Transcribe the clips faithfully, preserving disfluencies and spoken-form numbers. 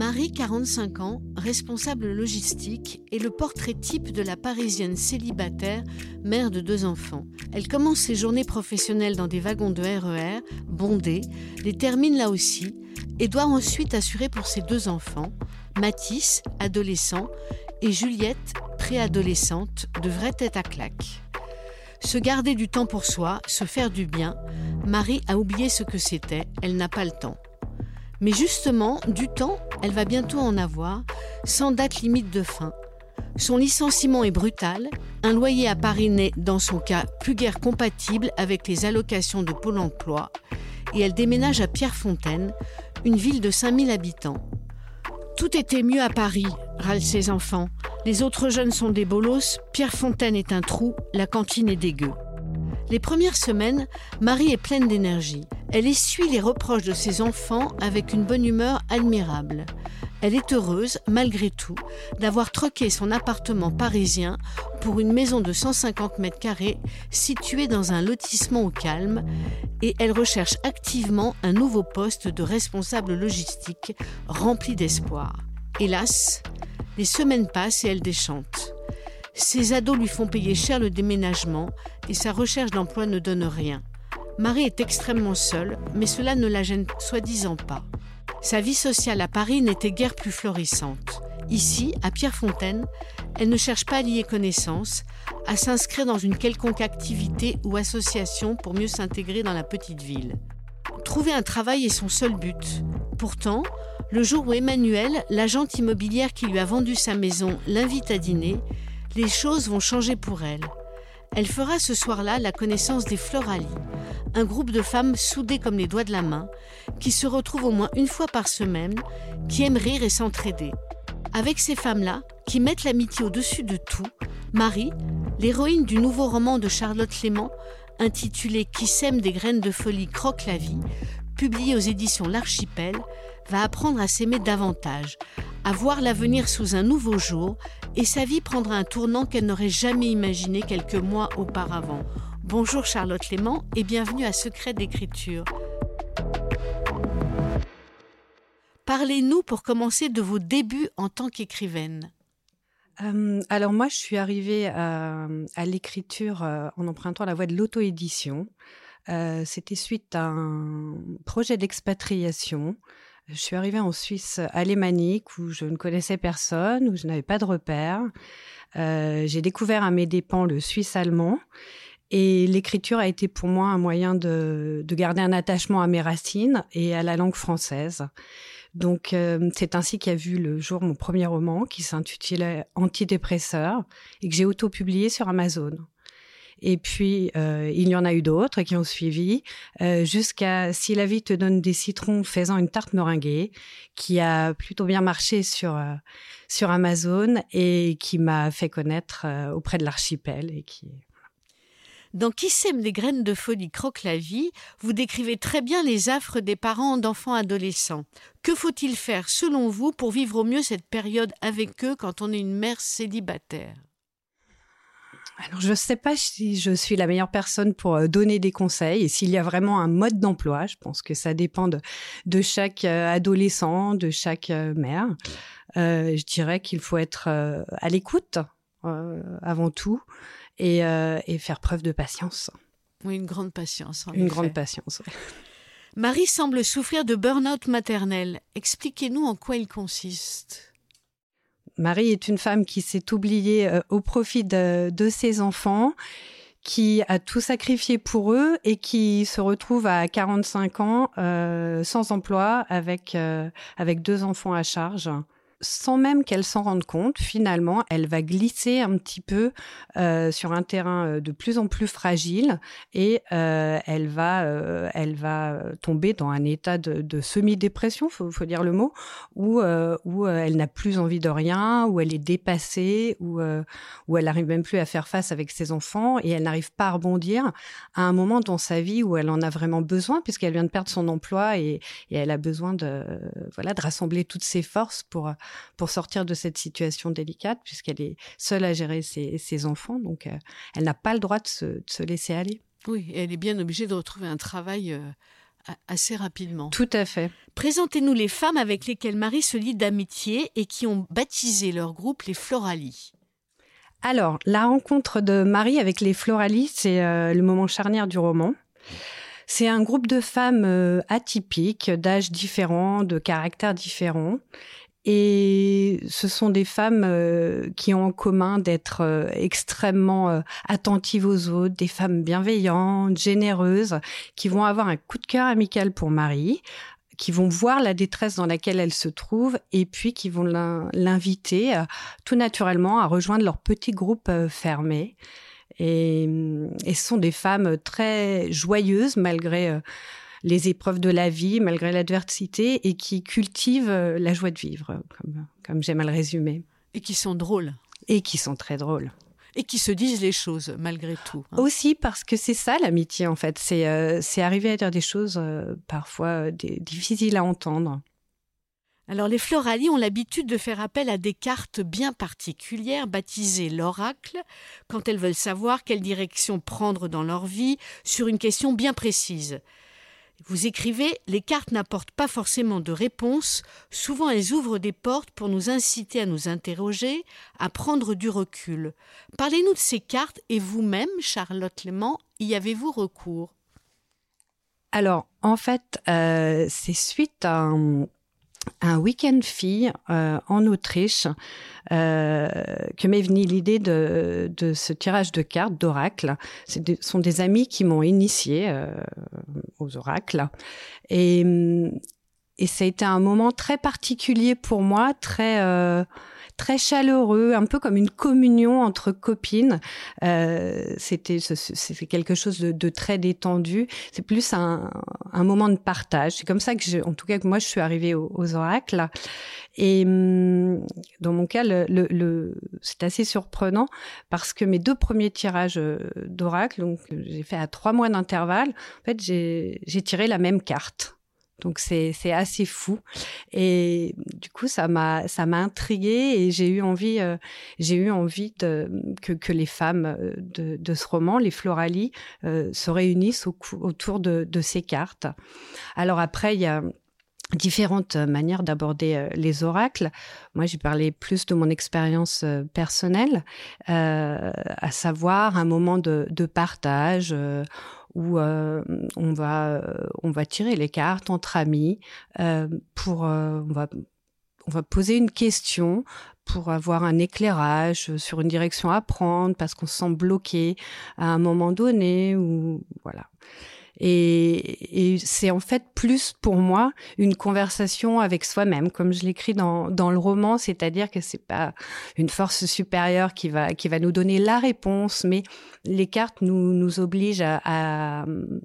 Marie, quarante-cinq ans, responsable logistique, est le portrait type de la Parisienne célibataire, mère de deux enfants. Elle commence ses journées professionnelles dans des wagons de R E R, bondés, les termine là aussi, et doit ensuite assurer pour ses deux enfants, Mathis, adolescent, et Juliette, préadolescente, de vraie tête à claque. Se garder du temps pour soi, se faire du bien, Marie a oublié ce que c'était, elle n'a pas le temps. Mais justement, du temps, elle va bientôt en avoir, sans date limite de fin. Son licenciement est brutal, un loyer à Paris n'est, dans son cas, plus guère compatible avec les allocations de Pôle emploi, et elle déménage à Pierrefontaine, une ville de cinq mille habitants. Tout était mieux à Paris, râlent ses enfants. Les autres jeunes sont des bolosses, Pierrefontaine est un trou, la cantine est dégueu. Les premières semaines, Marie est pleine d'énergie. Elle essuie les reproches de ses enfants avec une bonne humeur admirable. Elle est heureuse, malgré tout, d'avoir troqué son appartement parisien pour une maison de cent cinquante mètres carrés située dans un lotissement au calme, et elle recherche activement un nouveau poste de responsable logistique rempli d'espoir. Hélas, les semaines passent et elle déchante. Ses ados lui font payer cher le déménagement et sa recherche d'emploi ne donne rien. Marie est extrêmement seule, mais cela ne la gêne soi-disant pas. Sa vie sociale à Paris n'était guère plus florissante. Ici, à Pierrefontaine, elle ne cherche pas à lier connaissances, à s'inscrire dans une quelconque activité ou association pour mieux s'intégrer dans la petite ville. Trouver un travail est son seul but. Pourtant, le jour où Emmanuelle, l'agente immobilière qui lui a vendu sa maison, l'invite à dîner, les choses vont changer pour elle. Elle fera ce soir-là la connaissance des Floralies, un groupe de femmes soudées comme les doigts de la main, qui se retrouvent au moins une fois par semaine, qui aiment rire et s'entraider. Avec ces femmes-là, qui mettent l'amitié au-dessus de tout, Marie, l'héroïne du nouveau roman de Charlotte Clément, intitulé « Qui sème des graines de folie croque la vie », publié aux éditions L'Archipel, va apprendre à s'aimer davantage, à voir l'avenir sous un nouveau jour, et sa vie prendra un tournant qu'elle n'aurait jamais imaginé quelques mois auparavant. Bonjour Charlotte Clément et bienvenue à Secret d'écriture. Parlez-nous pour commencer de vos débuts en tant qu'écrivaine. Euh, alors moi, je suis arrivée à, à l'écriture euh, en empruntant la voie de l'auto-édition. Euh, c'était suite à un projet d'expatriation. Je suis arrivée en Suisse alémanique où je ne connaissais personne, où je n'avais pas de repères. Euh, j'ai découvert à mes dépens le suisse allemand et l'écriture a été pour moi un moyen de, de garder un attachement à mes racines et à la langue française. Donc euh, c'est ainsi qu'a vu le jour mon premier roman qui s'intitulait Antidépresseur et que j'ai auto-publié sur Amazon. Et puis, euh, il y en a eu d'autres qui ont suivi, euh, jusqu'à Si la vie te donne des citrons, faisant une tarte meringuée, qui a plutôt bien marché sur euh, sur Amazon et qui m'a fait connaître euh, auprès de l'Archipel. Et qui... Dans Qui sème des graines de folie croque la vie, vous décrivez très bien les affres des parents d'enfants adolescents. Que faut-il faire, selon vous, pour vivre au mieux cette période avec eux quand on est une mère célibataire ? Alors, je ne sais pas si je suis la meilleure personne pour donner des conseils et s'il y a vraiment un mode d'emploi. Je pense que ça dépend de, de chaque adolescent, de chaque mère. Euh, je dirais qu'il faut être euh, à l'écoute euh, avant tout et, euh, et faire preuve de patience. Oui, une grande patience. En une effet. grande patience, oui. Marie semble souffrir de burn-out maternel. Expliquez-nous en quoi il consiste. Marie est une femme qui s'est oubliée euh, au profit de, de ses enfants, qui a tout sacrifié pour eux et qui se retrouve à quarante-cinq ans euh, sans emploi avec, euh, avec deux enfants à charge. Sans même qu'elle s'en rende compte, finalement, elle va glisser un petit peu euh, sur un terrain de plus en plus fragile et euh, elle va, euh, elle va tomber dans un état de, de semi-dépression, faut, faut dire le mot, où, euh, où euh, elle n'a plus envie de rien, où elle est dépassée, où, euh, où elle n'arrive même plus à faire face avec ses enfants et elle n'arrive pas à rebondir à un moment dans sa vie où elle en a vraiment besoin puisqu'elle vient de perdre son emploi et, et elle a besoin de, voilà, de rassembler toutes ses forces pour pour sortir de cette situation délicate, puisqu'elle est seule à gérer ses, ses enfants. Donc, euh, elle n'a pas le droit de se, de se laisser aller. Oui, et elle est bien obligée de retrouver un travail euh, assez rapidement. Tout à fait. Présentez-nous les femmes avec lesquelles Marie se lie d'amitié et qui ont baptisé leur groupe les Floralies. Alors, la rencontre de Marie avec les Floralies, c'est euh, le moment charnière du roman. C'est un groupe de femmes euh, atypiques, d'âges différents, de caractères différents. Et ce sont des femmes euh, qui ont en commun d'être euh, extrêmement euh, attentives aux autres, des femmes bienveillantes, généreuses, qui vont avoir un coup de cœur amical pour Marie, qui vont voir la détresse dans laquelle elle se trouve et puis qui vont l'inviter euh, tout naturellement à rejoindre leur petit groupe euh, fermé. Et, et ce sont des femmes très joyeuses malgré euh, les épreuves de la vie, malgré l'adversité, et qui cultivent euh, la joie de vivre, comme, comme j'aime à le résumer. Et qui sont drôles. Et qui sont très drôles. Et qui se disent les choses, malgré tout. Hein. Aussi, parce que c'est ça l'amitié, en fait. C'est, euh, c'est arriver à dire des choses euh, parfois euh, des, difficiles à entendre. Alors, les Floralies ont l'habitude de faire appel à des cartes bien particulières, baptisées l'oracle, quand elles veulent savoir quelle direction prendre dans leur vie sur une question bien précise. Vous écrivez « Les cartes n'apportent pas forcément de réponse, souvent elles ouvrent des portes pour nous inciter à nous interroger, à prendre du recul. Parlez-nous de ces cartes et vous-même, Charlotte Léman, y avez-vous recours ?» Alors, en fait, euh, c'est suite à un... un week-end fille euh, en Autriche euh, que m'est venue l'idée de, de ce tirage de cartes d'oracle. Ce sont des amis qui m'ont initiée euh, aux oracles. Et, et ça a été un moment très particulier pour moi, très... Euh, très chaleureux, un peu comme une communion entre copines. Euh, c'était, c'était quelque chose de, de très détendu. C'est plus un, un moment de partage. C'est comme ça que, je, en tout cas, que moi, je suis arrivée aux, aux oracles. Et dans mon cas, le, le, le, c'est assez surprenant parce que mes deux premiers tirages d'oracle, donc j'ai fait à trois mois d'intervalle, en fait, j'ai, j'ai tiré la même carte. Donc c'est c'est assez fou et du coup ça m'a ça m'a intriguée et j'ai eu envie euh, j'ai eu envie de que que les femmes de de ce roman, les Floralies, euh, se réunissent au, autour de de ces cartes. Alors après il y a différentes manières d'aborder les oracles. Moi, j'ai parlé plus de mon expérience personnelle, euh, à savoir un moment de, de partage euh, où euh, on va on va tirer les cartes entre amis euh, pour euh, on va on va poser une question pour avoir un éclairage sur une direction à prendre parce qu'on se sent bloqué à un moment donné ou voilà. Et, et c'est en fait plus pour moi une conversation avec soi-même, comme je l'écris dans, dans le roman, c'est-à-dire que c'est pas une force supérieure qui va, qui va nous donner la réponse, mais les cartes nous, nous obligent à, à,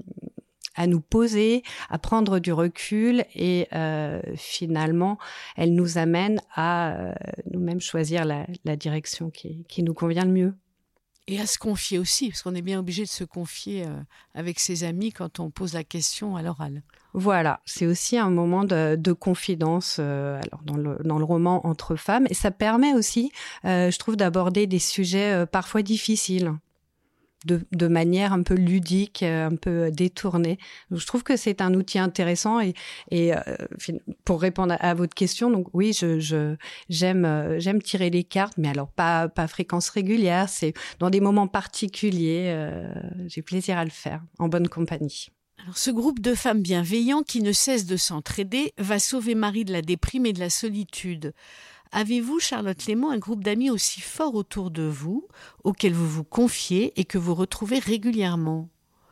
à nous poser, à prendre du recul et euh, finalement, elles nous amènent à euh, nous-mêmes choisir la, la direction qui, qui nous convient le mieux. Et à se confier aussi, parce qu'on est bien obligé de se confier euh, avec ses amis quand on pose la question à l'oral. Voilà, c'est aussi un moment de, de confidence euh, alors dans le, dans le roman entre femmes. Et ça permet aussi, euh, je trouve, d'aborder des sujets euh, parfois difficiles. De, de manière un peu ludique, un peu détournée. Donc, je trouve que c'est un outil intéressant et, et euh, pour répondre à, à votre question, donc oui, je, je j'aime euh, j'aime tirer les cartes, mais alors pas pas à fréquence régulière. C'est dans des moments particuliers. Euh, j'ai plaisir à le faire en bonne compagnie. Alors, ce groupe de femmes bienveillantes qui ne cessent de s'entraider va sauver Marie de la déprime et de la solitude. Avez-vous, Charlotte Léman, un groupe d'amis aussi fort autour de vous, auquel vous vous confiez et que vous retrouvez régulièrement ?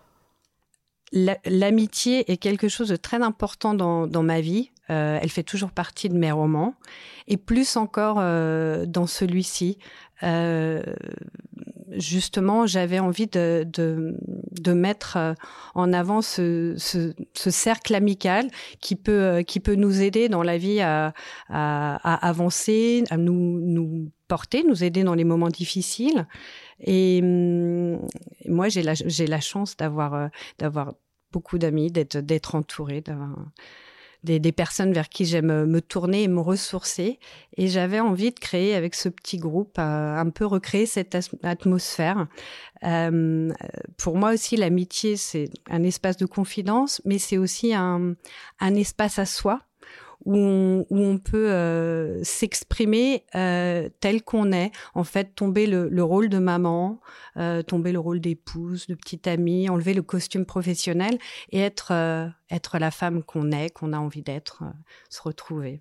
La, l'amitié est quelque chose de très important dans, dans ma vie. Euh, elle fait toujours partie de mes romans. Et plus encore euh, dans celui-ci. Euh, justement, j'avais envie de, de, de mettre en avant ce, ce, ce cercle amical qui peut, qui peut nous aider dans la vie à, à, à avancer, à nous, nous porter, nous aider dans les moments difficiles. Et, et moi, j'ai la, j'ai la chance d'avoir, d'avoir beaucoup d'amis, d'être, d'être entourée, d'avoir des, des personnes vers qui j'aime me tourner et me ressourcer. Et j'avais envie de créer avec ce petit groupe, euh, un peu recréer cette as- atmosphère. Euh, pour moi aussi, l'amitié, c'est un espace de confidence, mais c'est aussi un, un espace à soi. Où on, où on peut euh, s'exprimer euh, tel qu'on est, en fait, tomber le, le rôle de maman, euh, tomber le rôle d'épouse, de petite amie, enlever le costume professionnel et être, euh, être la femme qu'on est, qu'on a envie d'être, euh, se retrouver.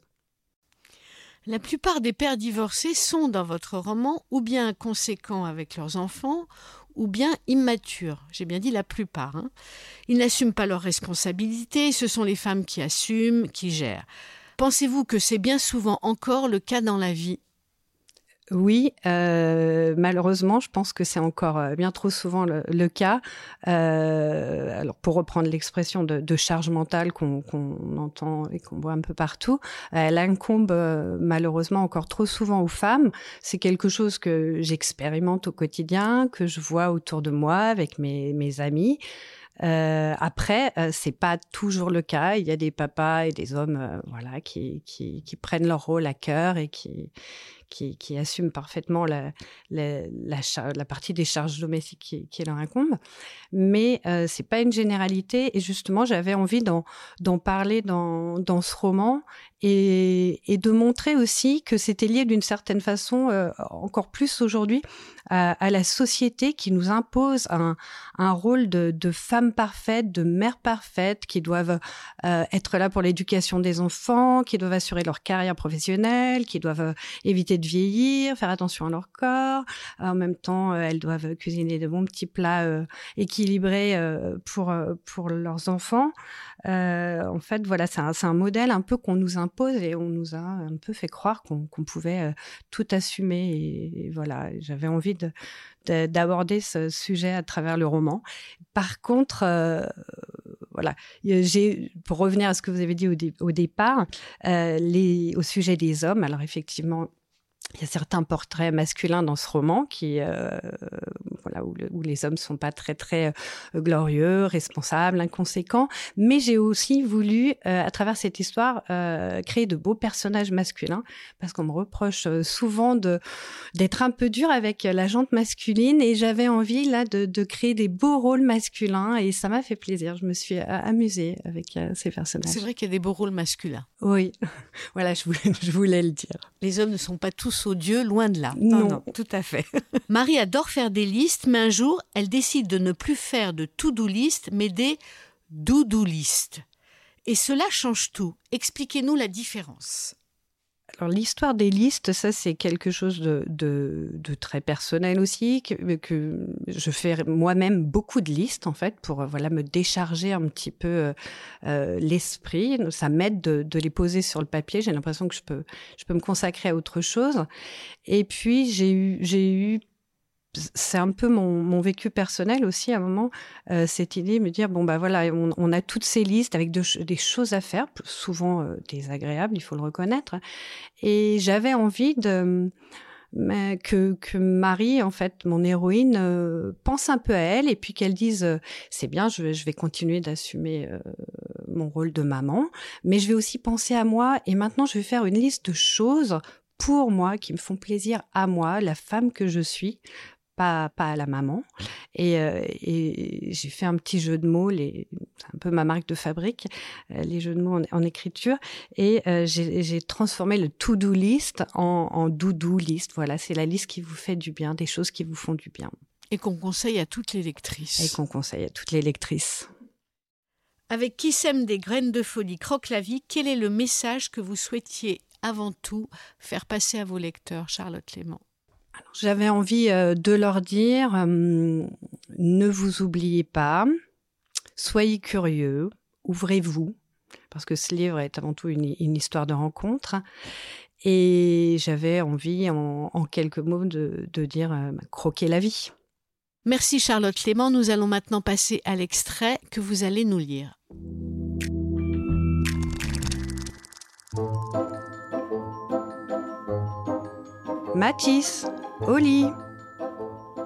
La plupart des pères divorcés sont, dans votre roman, ou bien inconséquents avec leurs enfants, ou bien immatures. J'ai bien dit la plupart. Hein. Ils n'assument pas leurs responsabilités, ce sont les femmes qui assument, qui gèrent. Pensez-vous que c'est bien souvent encore le cas dans la vie ? Oui, euh, malheureusement, je pense que c'est encore bien trop souvent le, le cas. Euh, alors, pour reprendre l'expression de, de charge mentale qu'on, qu'on entend et qu'on voit un peu partout, elle incombe euh, malheureusement encore trop souvent aux femmes. C'est quelque chose que j'expérimente au quotidien, que je vois autour de moi avec mes, mes amis. Euh, après, euh, c'est pas toujours le cas. Il y a des papas et des hommes, euh, voilà, qui, qui, qui prennent leur rôle à cœur et qui Qui, qui assument parfaitement la, la, la, char- la partie des charges domestiques qui, qui leur incombe. Mais euh, ce n'est pas une généralité. Et justement, j'avais envie d'en, d'en parler dans, dans ce roman et, et de montrer aussi que c'était lié d'une certaine façon, euh, encore plus aujourd'hui, à, à la société qui nous impose un, un rôle de, de femme parfaite, de mère parfaite, qui doivent euh, être là pour l'éducation des enfants, qui doivent assurer leur carrière professionnelle, qui doivent euh, éviter de vieillir, faire attention à leur corps. En même temps, euh, elles doivent cuisiner de bons petits plats euh, équilibrés euh, pour, euh, pour leurs enfants. Euh, en fait, voilà, c'est un, c'est un modèle un peu qu'on nous impose et on nous a un peu fait croire qu'on, qu'on pouvait euh, tout assumer. Et, et voilà, j'avais envie de, de, d'aborder ce sujet à travers le roman. Par contre, euh, voilà, j'ai, pour revenir à ce que vous avez dit au, dé, au départ, euh, les, au sujet des hommes, alors effectivement, il y a certains portraits masculins dans ce roman qui, euh, voilà, où, le, où les hommes sont pas très très euh, glorieux, responsables, inconséquents. Mais j'ai aussi voulu, euh, à travers cette histoire, euh, créer de beaux personnages masculins, parce qu'on me reproche souvent de d'être un peu dur avec la jante masculine, et j'avais envie là de, de créer des beaux rôles masculins, et ça m'a fait plaisir. Je me suis amusée avec euh, ces personnages. C'est vrai qu'il y a des beaux rôles masculins. Oui, voilà, je voulais, je voulais le dire. Les hommes ne sont pas tous odieux, loin de là. Non, non, non tout à fait. Marie adore faire des listes, mais un jour, elle décide de ne plus faire de to-do list, mais des do-do list. Et cela change tout. Expliquez-nous la différence. Alors, l'histoire des listes, ça, c'est quelque chose de, de, de très personnel aussi, que, que je fais moi-même beaucoup de listes, en fait, pour voilà, me décharger un petit peu euh, l'esprit. Ça m'aide de, de les poser sur le papier. J'ai l'impression que je peux, je peux me consacrer à autre chose. Et puis, j'ai eu, j'ai eu c'est un peu mon, mon vécu personnel aussi, à un moment, euh, cette idée de me dire, bon, bah voilà, on, on a toutes ces listes avec de, des choses à faire, souvent euh, désagréables, il faut le reconnaître. Et j'avais envie de, mais que, que Marie, en fait, mon héroïne, euh, pense un peu à elle et puis qu'elle dise, euh, c'est bien, je, je vais continuer d'assumer euh, mon rôle de maman, mais je vais aussi penser à moi et maintenant je vais faire une liste de choses pour moi, qui me font plaisir à moi, la femme que je suis, Pas, pas à la maman. Et, euh, et j'ai fait un petit jeu de mots, les, c'est un peu ma marque de fabrique, euh, les jeux de mots en, en écriture. Et euh, j'ai, j'ai transformé le to-do list en, en do-do list. Voilà, c'est la liste qui vous fait du bien, des choses qui vous font du bien. Et qu'on conseille à toutes les lectrices. Et qu'on conseille à toutes les lectrices. Avec Qui sème des graines de folie croque la vie, quel est le message que vous souhaitiez avant tout faire passer à vos lecteurs, Charlotte Léman ? Alors, j'avais envie euh, de leur dire, euh, ne vous oubliez pas, soyez curieux, ouvrez-vous, parce que ce livre est avant tout une, une histoire de rencontre. Et j'avais envie, en, en quelques mots, de, de dire euh, croquez la vie. Merci Charlotte Léman. Nous allons maintenant passer à l'extrait que vous allez nous lire. Mathis, au lit.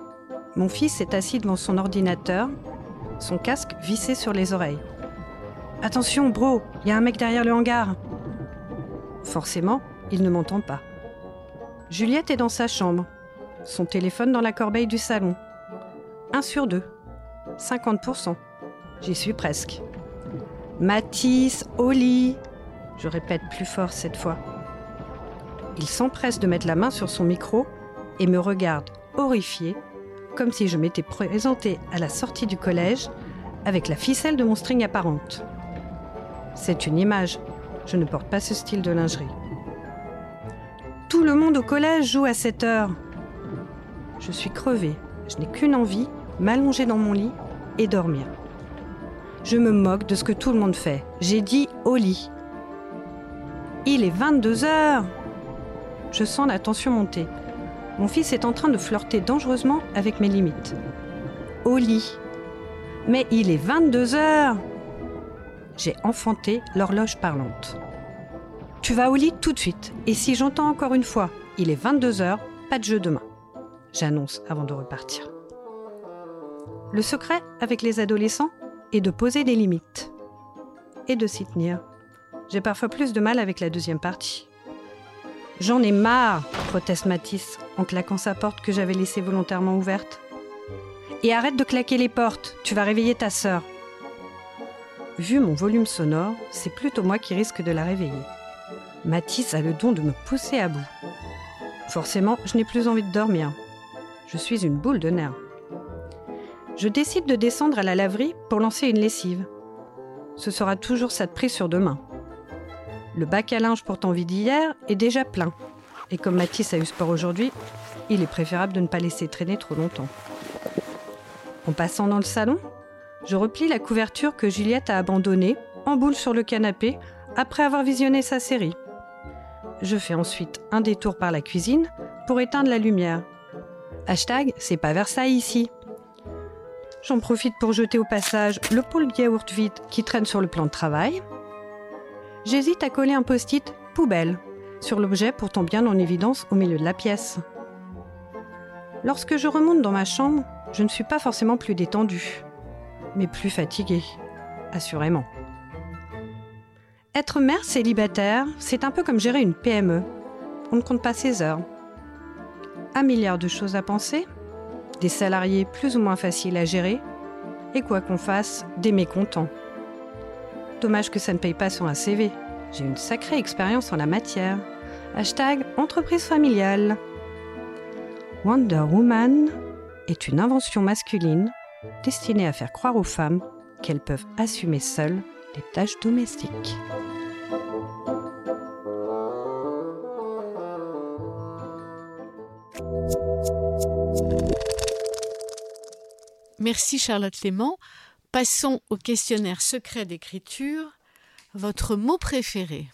Mon fils est assis devant son ordinateur, son casque vissé sur les oreilles. « Attention, bro, il y a un mec derrière le hangar !» Forcément, il ne m'entend pas. Juliette est dans sa chambre, son téléphone dans la corbeille du salon. Un sur deux, cinquante pour cent. J'y suis presque. Mathis, au lit. Je répète plus fort cette fois. Il s'empresse de mettre la main sur son micro et me regarde horrifié, comme si je m'étais présentée à la sortie du collège avec la ficelle de mon string apparente. C'est une image. Je ne porte pas ce style de lingerie. Tout le monde au collège joue à cette heure. Je suis crevée. Je n'ai qu'une envie, m'allonger dans mon lit et dormir. Je me moque de ce que tout le monde fait. J'ai dit au lit. Il est vingt-deux heures. Je sens la tension monter. Mon fils est en train de flirter dangereusement avec mes limites. Au lit. Mais il est vingt-deux heures. J'ai enfanté l'horloge parlante. Tu vas au lit tout de suite. Et si j'entends encore une fois, il est vingt-deux heures, pas de jeu demain. J'annonce avant de repartir. Le secret avec les adolescents est de poser des limites. Et de s'y tenir. J'ai parfois plus de mal avec la deuxième partie. J'en ai marre, proteste Mathis en claquant sa porte que j'avais laissée volontairement ouverte. Et arrête de claquer les portes, tu vas réveiller ta sœur. Vu mon volume sonore, c'est plutôt moi qui risque de la réveiller. Mathis a le don de me pousser à bout. Forcément, je n'ai plus envie de dormir. Je suis une boule de nerfs. Je décide de descendre à la laverie pour lancer une lessive. Ce sera toujours ça de pris sur demain. Le bac à linge pourtant vide hier est déjà plein. Et comme Mathis a eu sport aujourd'hui, il est préférable de ne pas laisser traîner trop longtemps. En passant dans le salon, je replie la couverture que Juliette a abandonnée, en boule sur le canapé, après avoir visionné sa série. Je fais ensuite un détour par la cuisine pour éteindre la lumière. Hashtag, c'est pas Versailles ici. J'en profite pour jeter au passage le pot de yaourt vide qui traîne sur le plan de travail. J'hésite à coller un post-it « poubelle » sur l'objet pourtant bien en évidence au milieu de la pièce. Lorsque je remonte dans ma chambre, je ne suis pas forcément plus détendue, mais plus fatiguée, assurément. Être mère célibataire, c'est un peu comme gérer une P M E. On ne compte pas ses heures. Un milliard de choses à penser, des salariés plus ou moins faciles à gérer, et quoi qu'on fasse, des mécontents. Dommage que ça ne paye pas sur un C V. J'ai une sacrée expérience en la matière. Hashtag entreprise familiale. Wonder Woman est une invention masculine destinée à faire croire aux femmes qu'elles peuvent assumer seules les tâches domestiques. Merci Charlotte Clément. Passons au questionnaire secret d'écriture. Votre mot préféré?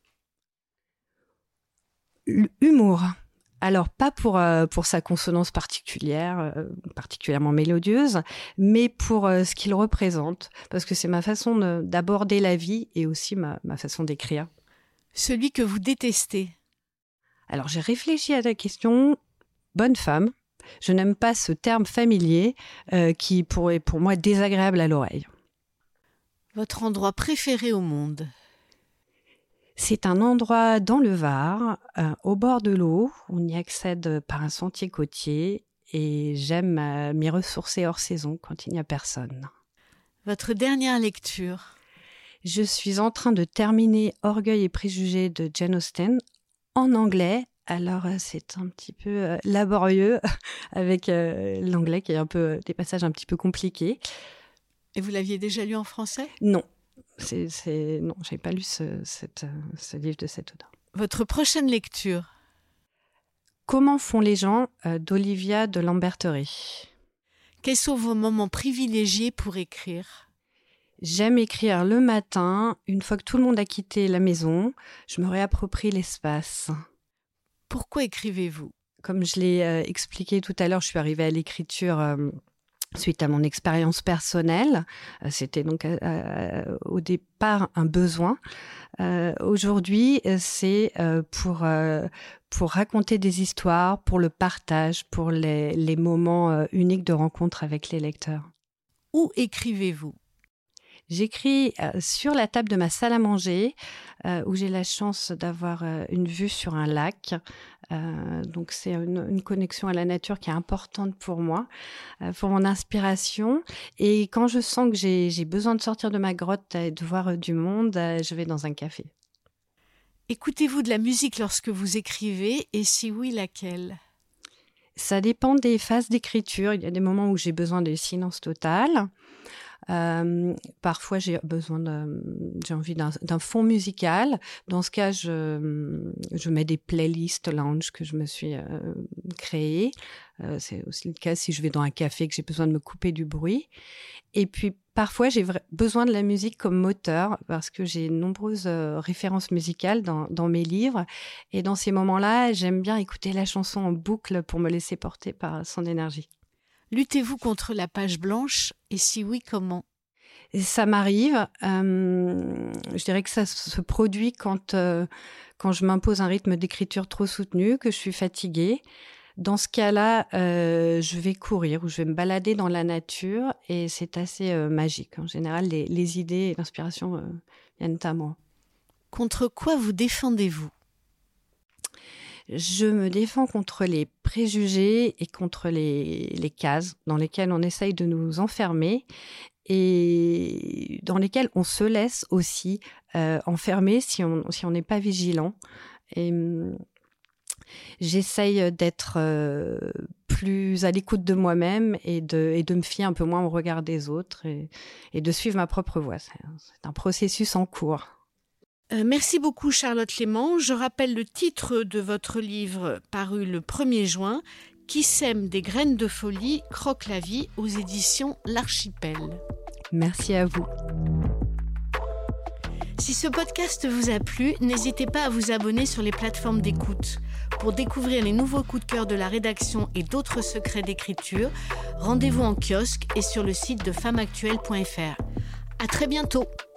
Humour. Alors, pas pour, euh, pour sa consonance particulière, euh, particulièrement mélodieuse, mais pour euh, ce qu'il représente, parce que c'est ma façon de, d'aborder la vie et aussi ma, ma façon d'écrire. Celui que vous détestez? Alors, j'ai réfléchi à la question « bonne femme ». Je n'aime pas ce terme familier euh, qui pourrait pour moi être désagréable à l'oreille. Votre endroit préféré au monde? C'est un endroit dans le Var, euh, au bord de l'eau. On y accède par un sentier côtier et j'aime euh, m'y ressourcer hors saison quand il n'y a personne. Votre dernière lecture? Je suis en train de terminer Orgueil et préjugés de Jane Austen en anglais. Alors, c'est un petit peu euh, laborieux avec euh, l'anglais qui est un peu des passages un petit peu compliqués. Et vous l'aviez déjà lu en français? Non, c'est, c'est... non, j'ai pas lu ce, cette, ce livre de cet auteur. Votre prochaine lecture? Comment font les gens euh, d'Olivia de Lamberterie. Quels sont vos moments privilégiés pour écrire? J'aime écrire le matin, une fois que tout le monde a quitté la maison, je me réapproprie l'espace. Pourquoi écrivez-vous? Comme je l'ai euh, expliqué tout à l'heure, je suis arrivée à l'écriture euh, suite à mon expérience personnelle. Euh, c'était donc euh, euh, au départ un besoin. Euh, aujourd'hui, c'est euh, pour, euh, pour raconter des histoires, pour le partage, pour les, les moments euh, uniques de rencontre avec les lecteurs. Où écrivez-vous? J'écris euh, sur la table de ma salle à manger, euh, où j'ai la chance d'avoir euh, une vue sur un lac. Euh, donc c'est une, une connexion à la nature qui est importante pour moi, euh, pour mon inspiration. Et quand je sens que j'ai, j'ai besoin de sortir de ma grotte et de voir euh, du monde, euh, je vais dans un café. Écoutez-vous de la musique lorsque vous écrivez et si oui, laquelle ? Ça dépend des phases d'écriture. Il y a des moments où j'ai besoin de silence total. Euh, parfois, j'ai besoin de, j'ai envie d'un, d'un fond musical. Dans ce cas, je, je mets des playlists lounge que je me suis euh, créées. Euh, c'est aussi le cas si je vais dans un café que j'ai besoin de me couper du bruit. Et puis, parfois, j'ai vra- besoin de la musique comme moteur parce que j'ai de nombreuses euh, références musicales dans, dans mes livres. Et dans ces moments-là, j'aime bien écouter la chanson en boucle pour me laisser porter par son énergie. Luttez-vous contre la page blanche et si oui, comment ? Et ça m'arrive. Euh, je dirais que ça se produit quand, euh, quand je m'impose un rythme d'écriture trop soutenu, que je suis fatiguée. Dans ce cas-là, euh, je vais courir ou je vais me balader dans la nature et c'est assez euh, magique. En général, les, les idées et l'inspiration euh, viennent à moi. Contre quoi vous défendez-vous ? Je me défends contre les préjugés et contre les, les cases dans lesquelles on essaye de nous enfermer et dans lesquelles on se laisse aussi euh, enfermer si on si on n'est pas vigilant. Et hum, j'essaye d'être euh, plus à l'écoute de moi-même et de, et de me fier un peu moins au regard des autres et, et de suivre ma propre voie. C'est, c'est un processus en cours. Euh, merci beaucoup Charlotte Léman. Je rappelle le titre de votre livre paru le premier juin, Qui sème des graines de folie, croque la vie, aux éditions L'Archipel. Merci à vous. Si ce podcast vous a plu, n'hésitez pas à vous abonner sur les plateformes d'écoute. Pour découvrir les nouveaux coups de cœur de la rédaction et d'autres secrets d'écriture, rendez-vous en kiosque et sur le site de femme actuelle point f r. À très bientôt.